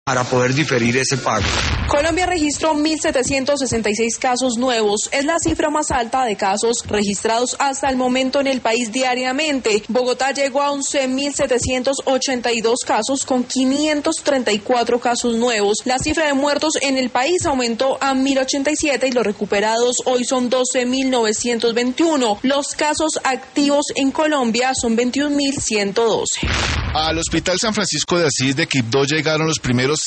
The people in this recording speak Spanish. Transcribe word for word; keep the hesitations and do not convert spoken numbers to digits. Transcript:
para poder diferir ese pago. Colombia registró mil setecientos sesenta y seis casos nuevos. Es la cifra más alta de casos registrados hasta el momento en el país diariamente. Bogotá llegó a once mil setecientos ochenta y dos casos con quinientos treinta y cuatro casos nuevos. La cifra de muertos en el país aumentó a mil ochenta y siete y los recuperados hoy son doce mil novecientos veintiuno. Los casos activos en Colombia son veintiún mil ciento doce. Al Hospital San Francisco de Asís de Quibdó llegaron los primeros